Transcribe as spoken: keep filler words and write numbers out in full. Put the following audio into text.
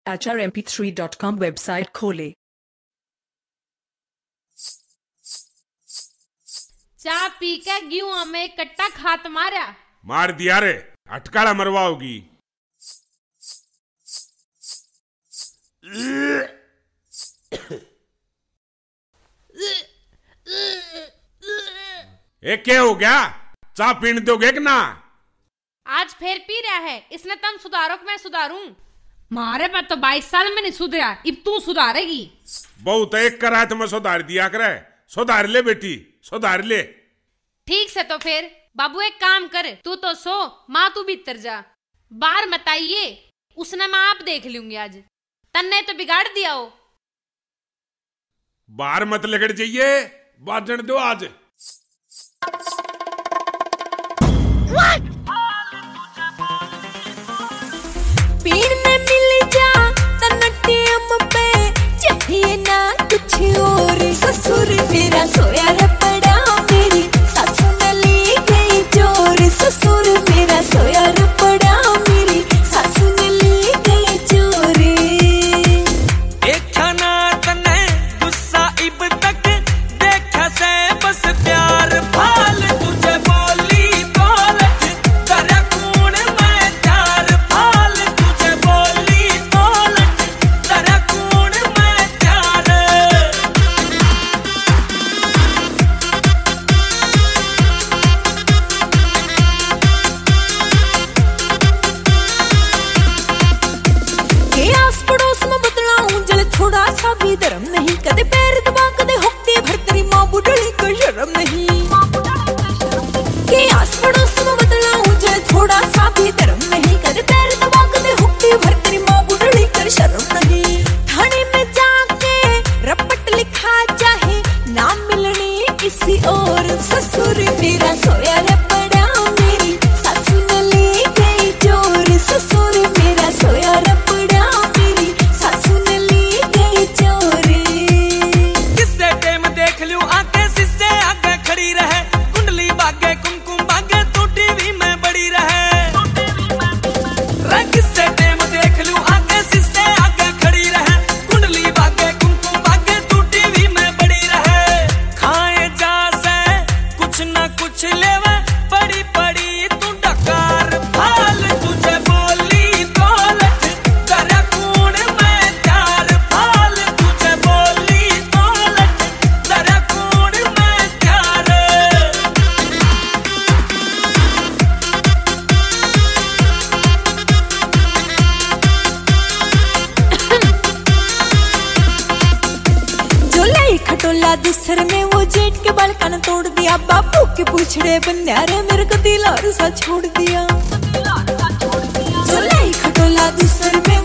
H R M P three dot com website खोले। चाय P के गेहूं में कट्टा खात मारा मार दिया रे, अटकाड़ा मरवाओगी। ए क्या हो गया? चाय पीने दोगे कि ना? आज फिर पी रहा है, इसने तुम सुधारो कि मैं सुधारूं? मारे पे तो बाईस साल में नहीं सुधरा, अब तू सुधारेगी। बहुत एक करा तो मैं सुधार दिया करे। सुधार ले बेटी, सुधार ले। ठीक से तो फिर बाबू एक काम कर, तू तो सो, माँ तू भीतर जा, बाहर मत आइए, उसने मैं आप देख लूंगी। आज तन्ने तो बिगाड़ दिया हो। बाहर मत लगड़ जाइए, बाजन दो आज। पीड़ में मिल जा तन्नटियम पे, चाहिए ना कुछ और। ससुर मेरा सोया रे पड़ा, मेरी सासू ने ली गई चोर। ससुर मेरा सोया रे पड़ा, मेरी सासू ने ली गई चोरी। देखा ना तने गुस्सा इब तक, देखा से बस प्यार फाल तुझे बोली दौलत करे कून मैं चार। फाल तुझे बोली दौलत करे कून मैं चार। के आस पड़ोस में बदलाऊं जल थोड़ा सा भी धर्म नहीं। कदे पैर दबा कदे हुक्के भर, तेरी माँ बुढ़ड़ी को शर्म नहीं। के आस पड़ोस में बदलाऊं जल थोड़ा सा भी धर्म नहीं। कदे पैर दबा कदे हुक्के भर, तेरी माँ बुढ़ड़ी को शर्म नहीं। थाने में जाके रपट लिखा चाहे, नाम मिलने किसी और। ससुर मेरा सोया रे पड़ा, मेरी सासू ने ले गई चोर। ससुर मेरा सोया रे पड़ा, मेरी सासू ने ले गई चोरी। किससे टेम देख लूं आके सिस्से आगे खड़ी रहे। कुंडली बागे कुमकुम बागे तू टीवी में बड़ी रहे। रे किससे टेम देख लूं आके सिस्से आगे खड़ी रहे। कुंडली बागे कुमकुम बागे तू टीवी में बड़ी रहे। खाए जा से कुछ ना कुछ लेवे, पड़ी पड़ी तू डकार। फाल तुझे बोली दौलत करे कून मैं चार। फाल तुझे बोली दौलत करे कून मैं चार। जो लाई खटोला दूसर में, वो जेठ के बाल कान तोड़ दिया। बापू के पूछड़े बंध्यारे, मेरे को दिल और सा छोड़ दिया। जो लाई खटोला दूसर में,